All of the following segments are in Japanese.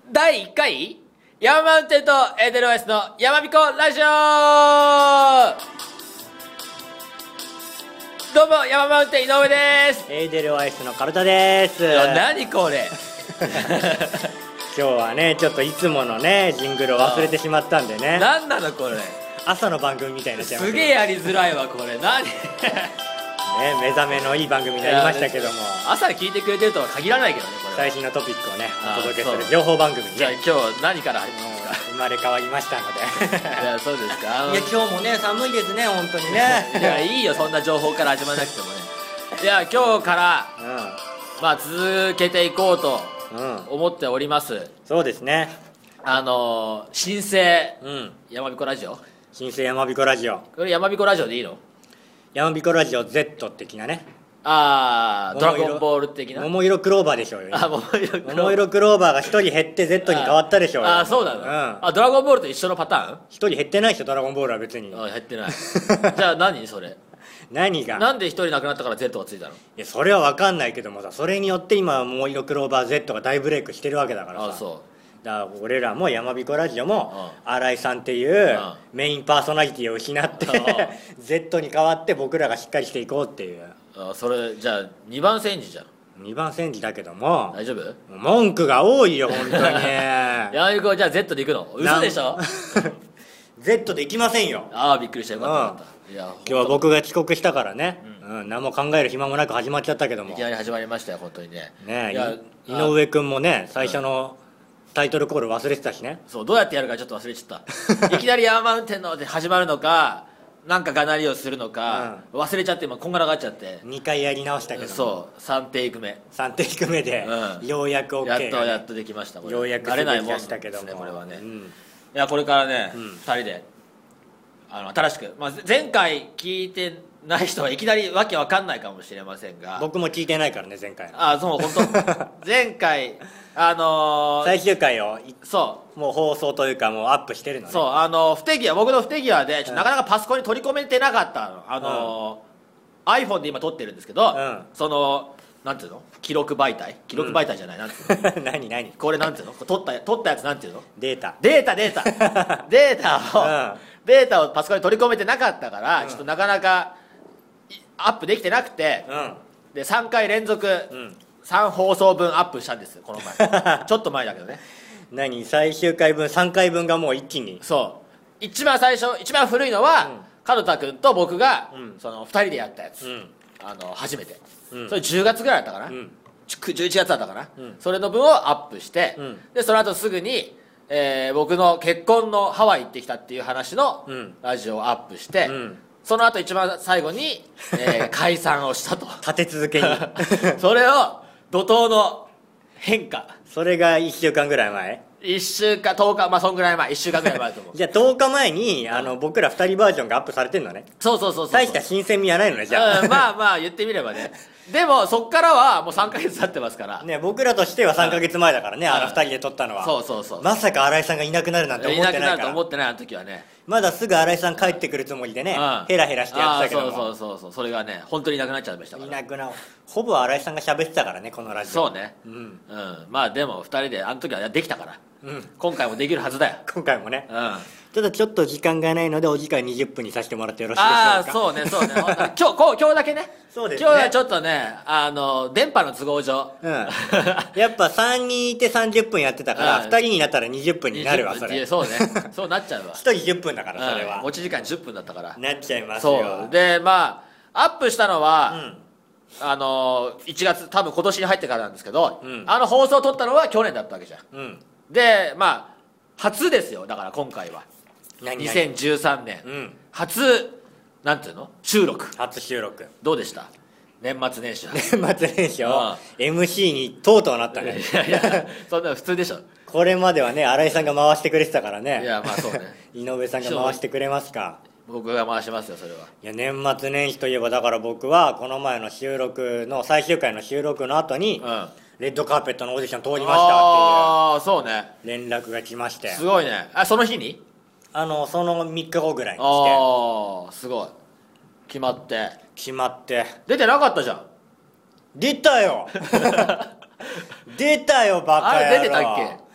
第1回ヤママウンテンとエーデルワイスのやまびこラジオ。どうもヤママウンテン井上です。 エーデルワイスのカルタです。 何これ今日はねちょっといつものねジングルを忘れてしまったんでね、 何なのこれ。 朝の番組みたいになっちゃいました。 すげえやりづらいわこれ。何ね、目覚めのいい番組になりましたけども、 朝聞いてくれてるとは限らないけどねこれは。 最新のトピックをねお届けすそうる情報番組にじゃあね今日何から始めますか。 生まれ変わりましたのでいやそうですか。 いや今日もね寒いですね本当にいねやいいよそんな情報から始まらなくてもね。いや今日からまあ続けていこうと思っております。 そうですね。 新生やまびこラジオ。 新生やまびこラジオ、 これやまびこラジオでいいの？ やまびこラジオ Z 的なね、 ドラゴンボール的な。 桃色クローバーでしょうよ。桃色クローバーが1人減って Z に変わったでしょうよ。 そうなの、ドラゴンボールと一緒のパターン。 1人減ってないでしょドラゴンボールは別に。 減ってないじゃあ何それ何がなんで一人亡くなったから Z がついたの？ いやそれは分かんないけどもさ、それによって今桃色クローバー Z が大ブレイクしてるわけだからさ。 そうだから俺らもやまびこラジオも新井さんっていうメインパーソナリティを失ってZ に変わって僕らがしっかりしていこうっていう。 それじゃあ2番煎じじゃん。 2番煎じだけども大丈夫？ 文句が多いよ本当にやまびこじゃあ Z で行くの？嘘でしょ Z で行きませんよ。 びっくりした。よかった。いや今日は僕が遅刻したからね、何も考える暇もなく始まっちゃったけども、 いきなり始まりましたよ本当にね。 井上君もね最初のタイトルコール忘れてたしね。 そうどうやってやるかちょっと忘れちゃったいきなりヤーマウンテンので始まるのかなんかがなりをするのか、忘れちゃって今こんがらがっちゃって 2回やり直したけども、 そう3テイク目 3テイク目で、ようやく OK が、 やっとできました。これようやく慣れないもんですしたけどもねこれはね、いやこれからね、2人で新しく、前回聞いてない人はいきなりわけわかんないかもしれませんが、 僕も聞いてないからね前回。 そう本当前回最終回をそうもう放送というかもうアップしてるのね。 そう僕の不手際でなかなかパソコンに取り込めてなかったの。iPhone で今撮ってるんですけど、そのなんていうの記録媒体じゃない、なんていうの何これなんていうの撮ったやつなんていうのデータデータをパソコンに取り込めてなかったから、ちょっとなかなかアップできてなくて、で3回連続、3放送分アップしたんですこの前ちょっと前だけどね。 最終回分3回分がもう一気に。 そう一番古いのは、門田君と僕が、その2人でやったやつ、初めて、それ10月ぐらいだったかな、11月だったかな、それの分をアップして、でその後すぐに、僕の結婚のハワイ行ってきたっていう話のラジオをアップして、その後一番最後に、解散をしたと立て続けにそれを怒涛の変化。 それが1週間ぐらい前、 1週間10日そんぐらい前、1週間ぐらい前だと思うじゃあ10日前に僕ら2人バージョンがアップされてんのね。 そう大した新鮮味はないのねじゃあ、 まあ言ってみればね。でもそっからはもう3ヶ月経ってますからね。僕らとしては3ヶ月前だからね、2人で撮ったのは。 そうまさか新井さんがいなくなるなんて思ってないから。 いなくなると思ってないあの時はね。 まだすぐ新井さん帰ってくるつもりでね、ヘラヘラしてやってたけども、 そうそれがね本当にいなくなっちゃいましたから。 いなくなる。ほぼ新井さんが喋ってたからねこのラジオ。 そうね、まあでも2人であの時はできたから、今回もできるはずだよ。 今回もね、ただちょっと時間がないのでお時間20分にさせてもらってよろしいでしょうか。 そうね今日だけね。 そうですね。 今日はちょっとね電波の都合上、 やっぱ3人いて30分やってたから、2人になったら20分になるわそれ。 そうねそうなっちゃうわ 1人10分だからそれは、 持ち時間10分だったからなっちゃいますよ。 そうでアップしたのは、1月多分今年に入ってからなんですけど、放送を撮ったのは去年だったわけじゃん、で初ですよ。だから今回は2013年、初なんていうの初収録どうでした？年末年始は。 年末年始を MC にとうとうなったね。 いやそんな普通でしょ。 これまではね新井さんが回してくれてたからね。 いやそうね井上さんが回してくれますか。 僕が回しますよそれは。 いや年末年始といえばだから僕はこの前の収録の最終回の収録の後に、レッドカーペットのオーディション通りましたっていうそうね連絡が来まして。 すごいね。その日にその3日後ぐらいに来て。すごい決まって出てなかったじゃん。 出たよ出たよバカ野郎。 あれ出てたっけ？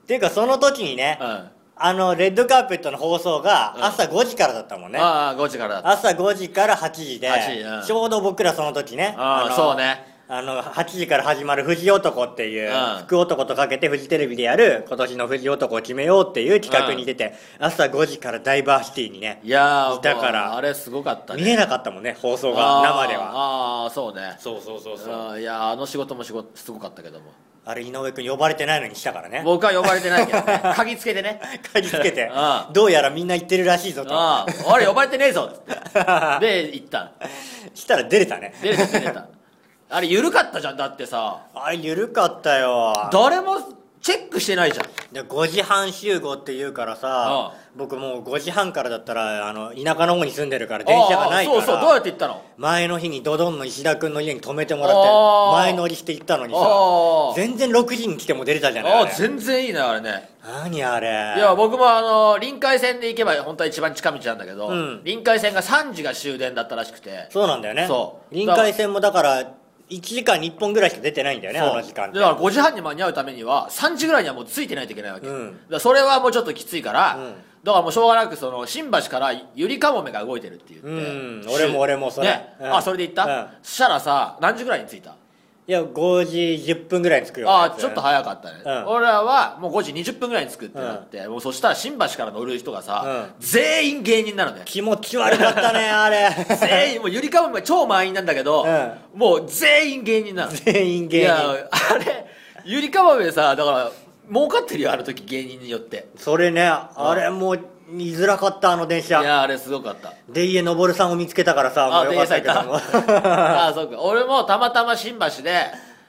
っていうかその時にね、レッドカーペットの放送が朝5時からだったもんね。 ああ、5時からだった。 朝5時から8時で、ちょうど僕らその時ね、 そうね。 8時から始まる富士男っていう、福男とかけてフジテレビでやる今年の富士男を決めようっていう企画に出て、朝5時からダイバーシティにね、 いやいたからあれすごかったね。 見えなかったもんね、放送が生では。 ああ、そうね。 そういや、仕事もすごかったけども、 あれ井上君呼ばれてないのにしたからね。 僕は呼ばれてないけどね。鍵つけてね。 鍵つけてどうやらみんな行ってるらしいぞと。 あれ呼ばれてねえぞっつってで行った。 したら出れたね。 出れた。あれ緩かったじゃん。だってさ、 あれ緩かったよ。 誰もチェックしてないじゃん。 で5時半集合って言うからさ、僕もう5時半からだったら田舎の方に住んでるから電車がないから、 そうどうやって行ったの？ 前の日にドドンの石田君の家に泊めてもらって前乗りして行ったのにさ、全然6時に来ても出れたじゃない。 全然いいねあれね。 何あれ。 いや僕も臨海線で行けば本当は一番近道なんだけど、臨海線が3時が終電だったらしくて。 そうなんだよね。臨海線もだから1時間に1本ぐらいしか出てないんだよね、あの時間って。 だから5時半に間に合うためには3時ぐらいにはもうついてないといけないわけ、だからそれはもうちょっときついから、だからもうしょうがなく新橋からゆりかもめが動いてるって言って、 俺もそれ、 ね、それで行った、そしたらさ何時ぐらいに着いた？ いや5時10分ぐらいに着くよ。 ちょっと早かったね、俺らはもう5時20分ぐらいに着くってなって、もうそしたら新橋から乗る人がさ、全員芸人なのね。 気持ち悪かったねあれ。 全員もうゆりかもめ超満員なんだけど、もう全員芸人なの。 全員芸人。 いやあれゆりかもめさ、だから儲かってるよあの時芸人によって。 それね、あれもう見づらかった、あの電車。 いやあれすごかった。 で家のぼるさんを見つけたからさ、もうよかったけども。 そうか。俺もたまたま新橋で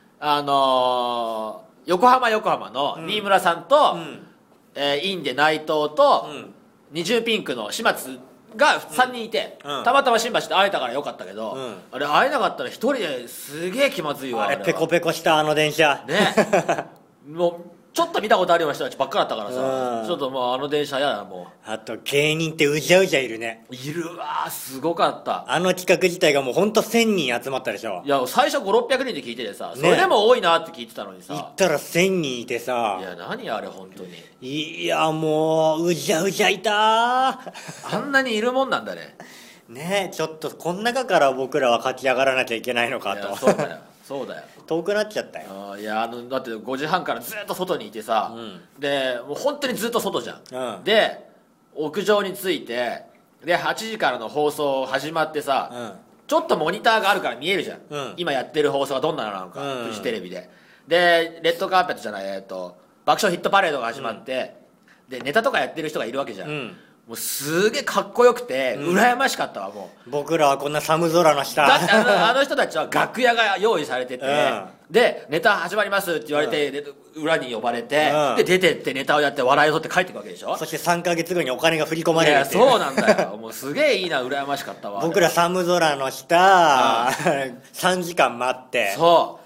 横浜の新村さんと、インで内藤と、二重ピンクの始末が3人いて、たまたま新橋で会えたからよかったけど、あれ会えなかったら一人ですげえ気まずいわ。 あれペコペコしたあの電車ね。もうちょっと見たことあるような人たちばっかだったからさ、ちょっともうあの電車やだ。もうあと芸人ってうじゃうじゃいるね。 いるわ、すごかった。 あの企画自体がもうほんと1000人集まったでしょ。 いや最初500600人で聞いててさ、それでも多いなって聞いてたのにさ、 行ったら1000人いてさ、 いや何あれ本当に。 いやもううじゃうじゃいた。 あんなにいるもんなんだね。 ねえ、ちょっとこの中から僕らは勝ち上がらなきゃいけないのかと。 そうだよ遠くなっちゃったよ。 いやだって5時半からずっと外にいてさ、でもう本当にずっと外じゃん、で屋上に着いて、で8時からの放送始まってさ、ちょっとモニターがあるから見えるじゃん、今やってる放送がどんなのなのか、フジテレビで。でレッドカーペットじゃない、爆笑ヒットパレードが始まって、でネタとかやってる人がいるわけじゃん、もうすげえかっこよくて羨ましかったわ。もう僕らはこんな寒空の下だってあの人たちは楽屋が用意されてて、でネタ始まりますって言われて、裏に呼ばれて、で出てってネタをやって笑いを取って帰っていくわけでしょ。 そして3ヶ月後にお金が振り込まれるっていう。 いやそうなんだよ。もうすげえいいな、羨ましかったわ。 僕ら寒空の下、3時間待って、 そう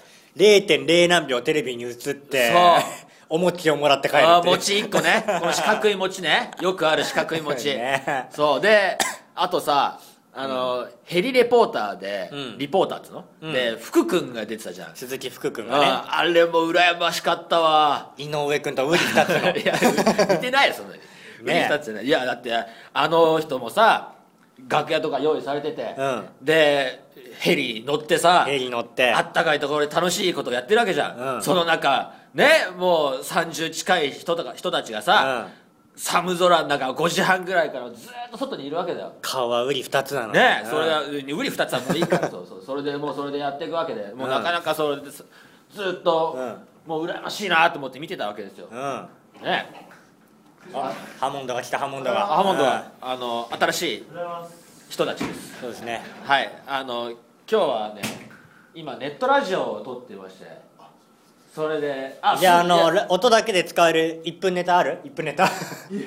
0.0 何秒テレビに映って、お餅をもらって帰るって。 餅1個ね、この四角い餅ね、よくある四角い餅、そうで、あとさヘリレポーターで、リポーターっつうの、で福君が出てたじゃん、 鈴木福君がね。 あれも羨ましかったわ。 井上君とウリ二つの。 いや似てないよそんなに。ウリ二つね。いやだってあの人もさ楽屋とか用意されてて、でヘリ乗ってさ、 ヘリ乗ってあったかいところで楽しいことやってるわけじゃん、その中ね、もう30近い人たちがさ、寒空の中5時半ぐらいからずっと外にいるわけだよ。 顔はウリ2つなのね、それはウリ2つはもういいからそれでやっていくわけで、もうなかなかそれでずっと、もう羨ましいなと思って見てたわけですよ、ね。 ハモンドが来た。ハモンドが新しい人たちです。 そうですね。 はい、今日はね今ネットラジオを撮ってまして、それでじゃあ音だけで使える1分ネタある？1分ネタ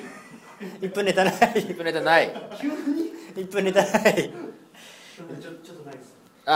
1分ネタない。 1分ネタない。 1分ネタない。 ちょっとないです。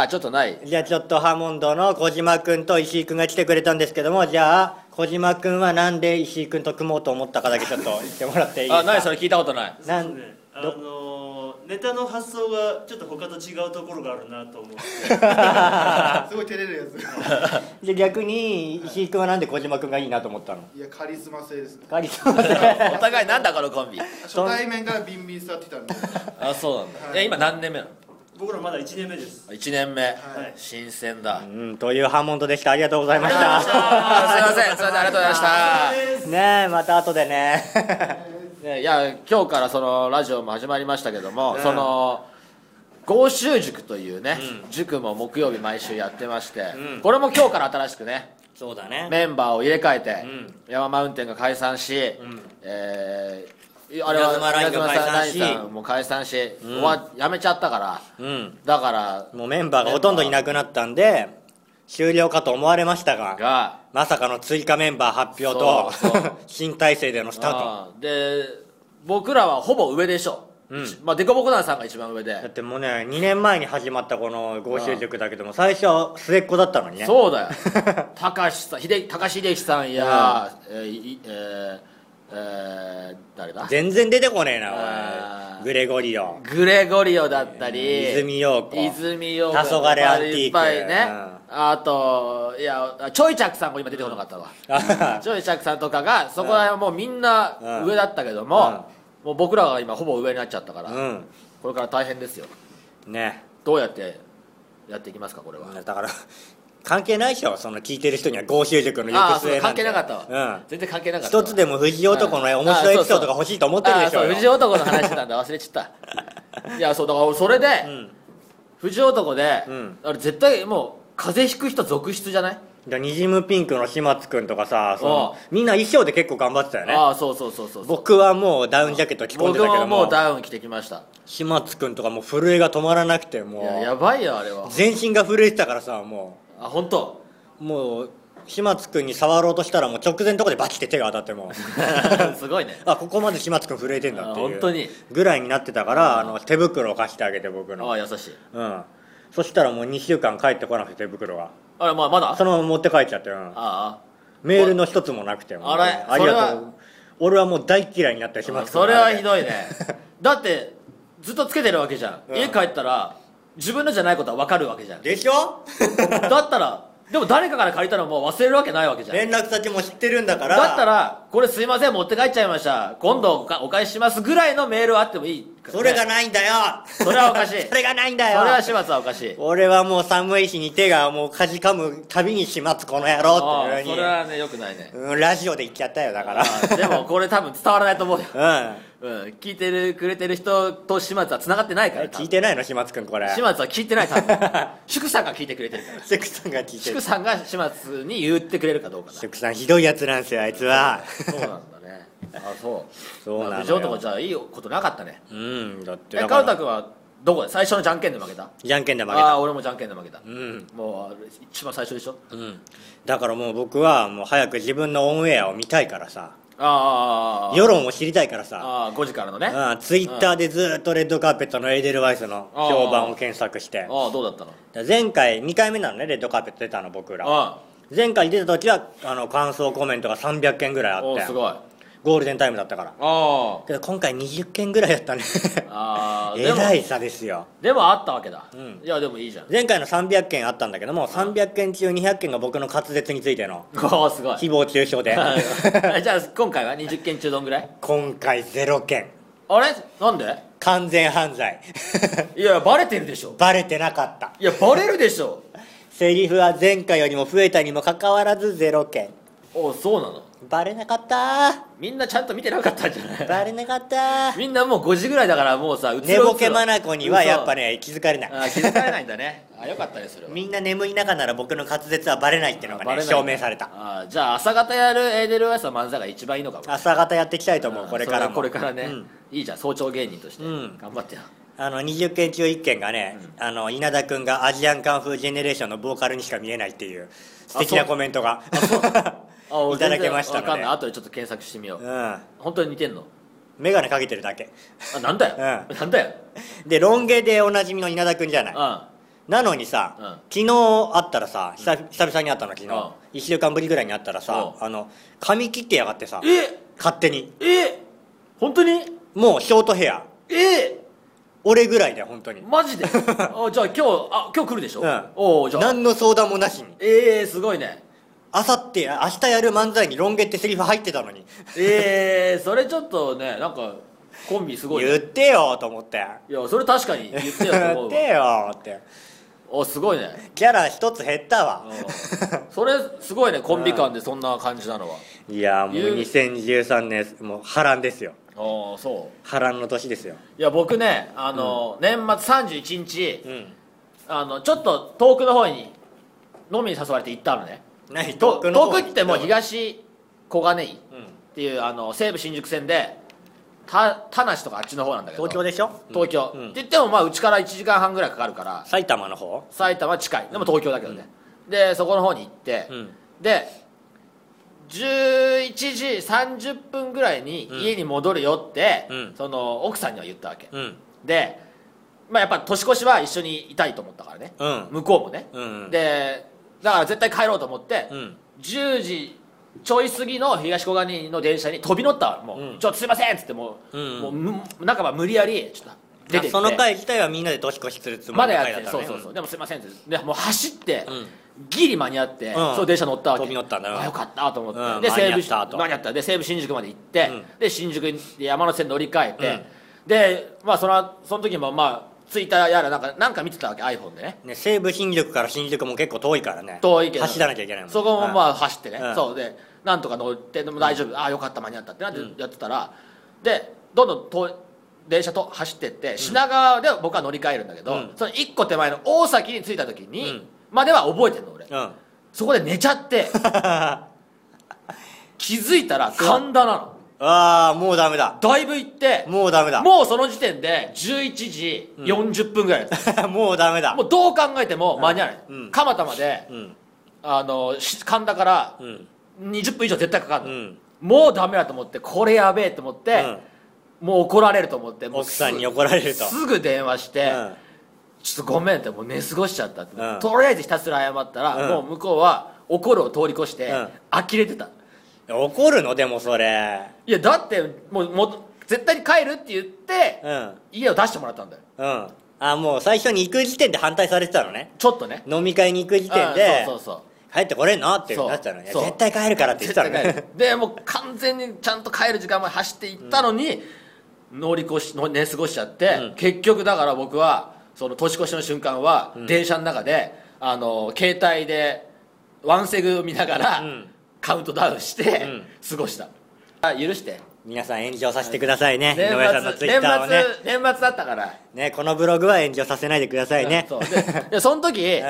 ちょっとない。 じゃあちょっとハモンドの小島君と石井君が来てくれたんですけども、じゃあ小島君はなんで石井君と組もうと思ったかだけちょっと言ってもらっていいですか？ 何それ聞いたことない。 ネネタの発想がちょっと他と違うところがあるなと思ってすごい照れるやつで逆に石井君はなんで小島君がいいなと思ったの？ いやカリスマ性ですね。 カリスマ性お互いなんだこのコンビ。 初対面からビンビン座ってたんであ、そうなんだ。 はい今何年目なの僕らまだ1年目です。 ？1年目、 はい新鮮だ。 というハーモンドでした。ありがとうございましあた。 すいません、すいません、ありがとうございました。 ねえ、また後でね。 ね、いや今日からそのラジオも始まりましたけども、その豪州塾というね、塾も木曜日毎週やってまして、これも今日から新しくねそうだね。 メンバーを入れ替えて、ヤママウンテンが解散し、あれは稲妻ラインが解散し稲妻ラインさんも解散し、やめちゃったから、だからもうメンバーがほとんどいなくなったんで終了かと思われましたが、まさかの追加メンバー発表とそう新体制でのスタート。 で僕らはほぼ上でしょ、まあ、デコボコ団さんが一番上だっで、 てもうね2年前に始まったこの豪州塾だけども最初は末っ子だったのにね。 そうだよ高橋秀樹さんや、誰だ全然出てこねえなあおい。グレゴリオ、 グレゴリオだったり泉陽子、 泉陽子黄昏アンティークいっぱいね、あといやちょいちゃくさんも今出てこなかったわちょいちゃくさんとかがそこら辺はもうみんな上だったけども、もう僕らが今ほぼ上になっちゃったから、これから大変ですよ。 ね。 どうやってやっていきますかこれは。 だから関係ないでしょ、その聞いてる人には豪州塾の行くああそう末なんて。 関係なかったわ、全然関係なかったわ。 一つでも藤男の面白いエピソードが欲しいと思ってるでしょそう藤男の話してたんだ忘れちゃったいやそうだからそれで、藤男で、あれ絶対もう風邪ひく人続出じゃない？ ニジムピンクの島津くんとかさ、みんな衣装で結構頑張ってたよね。 ああそうそうそうそう。 僕はもうダウンジャケット着込んでたけども、 僕ももうダウン着てきました。 島津くんとかもう震えが止まらなくて、もうやばいよあれは。 全身が震えてたからさ、もあ本当。 うもう島津くんに触ろうとしたらもう直前のとこでバチって手が当たってもすごいねあここまで島津くん震えてんだっていう本当にぐらいになってたから、手袋を貸してあげて僕の。 ああ優しい。 そしたらもう2週間帰ってこなくて手袋があれまだそのまま持って帰っちゃって、メールの一つもなくて、 あれありがとう。俺はもう大嫌いになってしまった。 それはひどいねだってずっとつけてるわけじゃん、家帰ったら自分のじゃないことは分かるわけじゃん。 でしょだったらでも誰かから借りたらもう忘れるわけないわけじゃん。 連絡先も知ってるんだから。 だったらこれすいません持って帰っちゃいました今度お返ししますぐらいのメールはあってもいいから、ね、 それがないんだよそれはおかしいそれがないんだよ。 それは始末はおかしい。 俺はもう寒い日に手がもうかじかむたびに始末この野郎っていうふうに。 それはねよくないね、 ラジオで言っちゃったよだからでもこれ多分伝わらないと思うようん、 聞いてくれてる人と始末は繋がってないから聞いてないの始末くんこれ。 始末は聞いてない多分祝さんが聞いてくれてるからセクさんが聞いてる。 祝さんが始末に言ってくれるかどうかだ。 セクさんひどいやつなんですよあいつはそうなんだねそうなのよ。 藤男じゃあいいことなかったね。 だってカルタ君はどこで最初のじゃんけんで負けた？ じゃんけんで負けた。 ああ俺もじゃんけんで負けた、もう一番最初でしょ。 だからもう僕はもう早く自分のオンエアを見たいからさ、世論を知りたいからさ、 5時からのね、 ツイッターでずっとレッドカーペットのエーデルワイスの評判を検索して。 どうだったの？ 前回2回目なのねレッドカーペット出たの僕ら。前回出た時は感想コメントが300件ぐらいあって、 すごいゴールデンタイムだったから。けど今回20件ぐらいやったねえらい差ですよ。 でもあったわけだ、いやでもいいじゃん。 前回の300件あったんだけども、300件中200件が僕の滑舌についてのすごい誹謗中傷でじゃあ今回は20件中どんぐらい？ 今回0件。 あれなんで？ 完全犯罪いやバレてるでしょ。 バレてなかった。 いやバレるでしょ。 セリフは前回よりも増えたにもかかわらず0件。 そうなの？ バレなかったみんなちゃんと見てなかったんじゃない？ バレなかったみんなもう5時ぐらいだからもうさ寝ぼけまなこにはやっぱね気づかれない。 気づかれないんだねよかったねそれは。 みんな眠い中なら僕の滑舌はバレないっていうのがね証明された。 じゃあ朝方やるエーデルワイスの漫才が一番いいのかも。 朝方やっていきたいと思うこれからも。 これからね、いいじゃん早朝芸人として頑張ってよ。 20件中1件がね、稲田君がアジアンカンフージェネレーションのボーカルにしか見えないっていう素敵なコメントがいただけましたので、 後でちょっと検索してみよう。本当に似てんの？ 眼鏡かけてるだけ。 なんだよ、なんだよ。 でロン毛でおなじみの稲田君じゃない、なのにさ、昨日会ったらさ久々に会ったの昨日、1週間ぶりぐらいに会ったらさ髪切ってやがってさ、勝手に。 本当に？ もうショートヘア。 俺ぐらいだよ本当に。 マジでじゃあ今日来るでしょ、じゃあ何の相談もなしに。 すごいね。 明日やる漫才にロン毛ってセリフ入ってたのに。 それちょっとね、なんかコンビすごい、ね、 言ってよと思って。 いやそれ確かに言ってよと思うわ。 言ってよって。 すごいね。 キャラ一つ減ったわ。 それすごいね、コンビ間でそんな感じなのは。 いやもう2013年もう波乱ですよ。 そう波乱の年ですよ。 いや僕ね、年末31日、ちょっと遠くの方に飲みに誘われて行ったのね。遠くってもう東小金井っていう西武新宿線で田無とかあっちの方なんだけど。 東京でしょ。 東京、って言ってもまあうちから1時間半ぐらいかかるから。 埼玉の方。 埼玉は近い、でも東京だけどね、でそこの方に行って、で11時30分ぐらいに家に戻るよって、その奥さんには言ったわけ、で、まあ、やっぱ年越しは一緒にいたいと思ったからね、向こうもね、でだから絶対帰ろうと思って、10時ちょい過ぎの東小金井の電車に飛び乗ったわ。もう、ちょっとすいませんっつってもう半ば無理やりちょっと出てって、 その回自体はみんなで年越しするつもまりの回だやって、 だったね。 でもすいませんってでもう走って、ギリ間に合って、その電車乗ったわけ。 飛び乗ったんだよ。 よかったと思って、 間でに合ったで西武新宿まで行って、で新宿で山手線乗り換えて、でまあその時もまあツイッターやらなんか見てたわけ iPhone でね。 西武新宿から新宿も結構遠いからね。 遠いけど走らなきゃいけないもんね。 そこもまあ走ってね、そうでなんとか乗ってでも大丈夫、よかった間に合ったってなってやってたら、でどんどん電車と走ってって品川で僕は乗り換えるんだけど、その1個手前の大崎に着いた時に、までは覚えてんの俺、そこで寝ちゃって気づいたら神田なの。 もうダメだ。 だいぶ行って、 もうダメだ。 もうその時点で11時40分ぐらいです、 もうダメだ。 もうどう考えても間に合わない、蒲田まで、神田から20分以上絶対かかるの、もうダメだと思って、これやべえと思って、もう怒られると思って、 奥さんに怒られるとすぐ電話して、ちょっとごめんってもう寝過ごしちゃったって、とりあえずひたすら謝ったら、もう向こうは怒るを通り越して、呆れてた。 怒るのでもそれ。 いやだってもう絶対に帰るって言って、家を出してもらったんだよ。 もう最初に行く時点で反対されてたのね。 ちょっとね、 飲み会に行く時点でそう帰ってこれんのってなってたのに、絶対帰るからって言ってたのね。 でもう完全にちゃんと帰る時間まで走って行ったのに、寝過ごしちゃって、結局だから僕はその年越しの瞬間は、電車の中で携帯でワンセグ見ながら、カウントダウンして過ごした、許して皆さん炎上させてくださいね。井上さんのツイッターをね。 年末だったからね、このブログは炎上させないでくださいね。 でその時、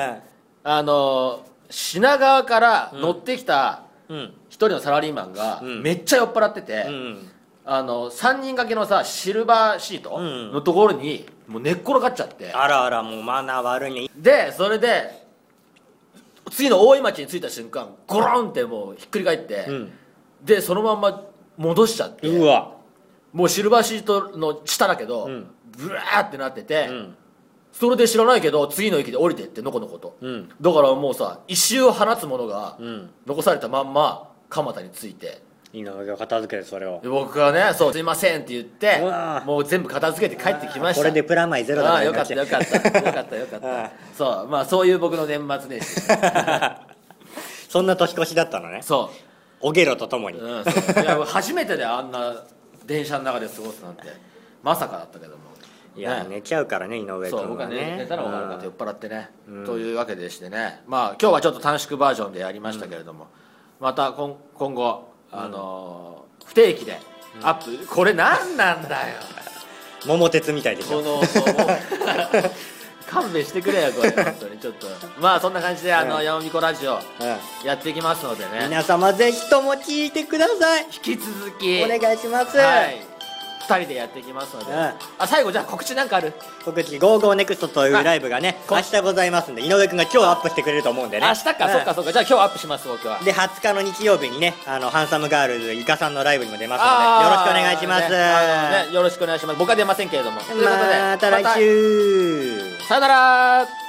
品川から乗ってきた一人のサラリーマンがめっちゃ酔っ払ってて、3人掛けのさシルバーシートのところにもう寝っ転がっちゃって、 あらあら、もうマナー悪いね。 でそれで次の大井町に着いた瞬間ゴロンってもうひっくり返って、でそのまんま戻しちゃって、もうシルバーシートの下だけど、ブワーってなってて、それで知らないけど次の駅で降りてってのこのこと、だからもうさ異臭を放つものが残されたまんま蒲田に着いて、 いいのが片付けてそれを僕はね、そうすいませんって言ってもう全部片付けて帰ってきました。 これでプラマイゼロだからよかったよかったそう、まあそういう僕の年末年始そんな年越しだったのね。 そうおげろとともに、 いや初めてであんな電車の中で過ごすなんてまさかだったけども、 いや、寝ちゃうからね井上君はね。 そう僕は寝たら分かるかと酔っ払ってね、というわけでしてね、まあ今日はちょっと短縮バージョンでやりましたけれども、また今後不定期でアップ、これ何なんだよ桃鉄みたいでしょ。 勘弁してくれよこれ本当にちょっとまあそんな感じでやまみこラジオやっていきますのでね、 皆様ぜひとも聞いてください。 引き続きお願いします。 2人でやっていきますので、最後じゃあ告知なんかある？ 告知、GoGoNEXT というライブがね明日ございますんで、井上君が今日アップしてくれると思うんでね。 明日か、そっかじゃあ今日アップします僕は。 で20日の日曜日にねハンサムガールズイカさんのライブにも出ますのでよろしくお願いします。 よろしくお願いします。僕は出ませんけれども、ということでまた来週、 さよなら。